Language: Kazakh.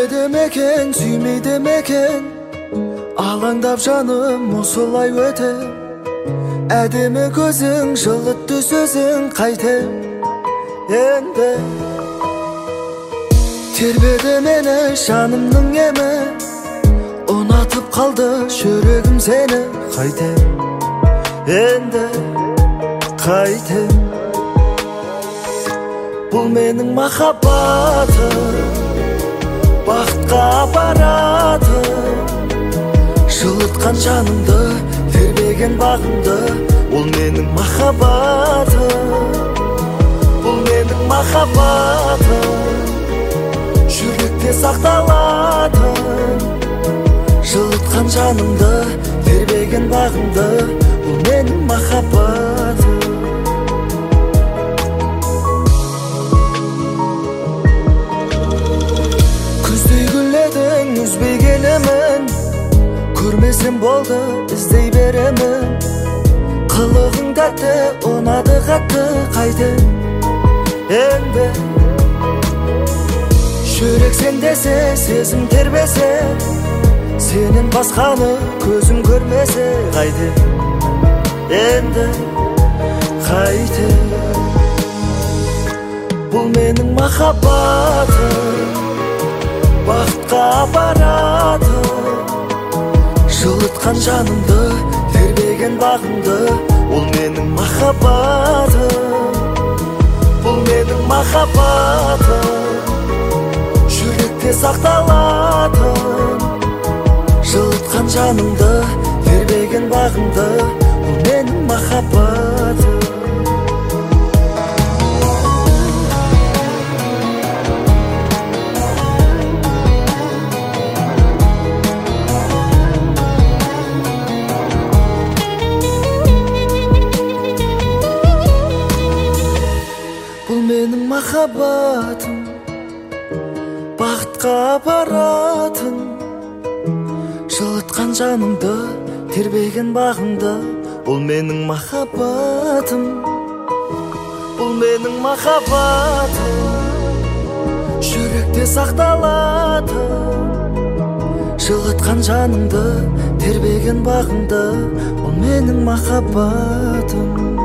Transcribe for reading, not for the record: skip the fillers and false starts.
Сүймеді мекен, сүймейді мекен, алаңдап жаным осылай өтем. Әдемі көзің, жылытты сөзің қайтем. Енді тербеді мені жанымның емі, ұнатып қалды жүрегім сені. Қайтем, енді қайтем. Бұл менің махаббатым, бақытқа апаратым. Жылытқан жанымды, тербеген бағымды. Бұл менің махаббатым, бұл менің махаббатым. Жүректе сақталатын, жылытқан жанымды, тербеген бағымды. Бұл менің махаббатым. Үзбей келемін, көрмесем болды, іздей беремін. Қылығың тәтті, ұнады қатты, қайтем. Енді жүрек сен десе, сезім тербесе, сенен басқаны көзім көрмесе. Қайтем, енді қайтем. Бұл менің махаббатым, бақытқа апаратым. Жылытқан жанымды, тербеген бағымды. Ол менің махаббатым, бұл менің махаббатым. Жүректе сақталатын, жылытқан жанымды, тербеген бағымды. Бұл менің махаббатым. Менің махаббатым, бақытқа апаратын. Жылытқан жанымды, тербеген бағымды. Бұл менің махаббатым, бұл менің махаббатым. Жүректе сақталатын, жылытқан жанымды, тербеген бағымды. Бұл менің махаббатым.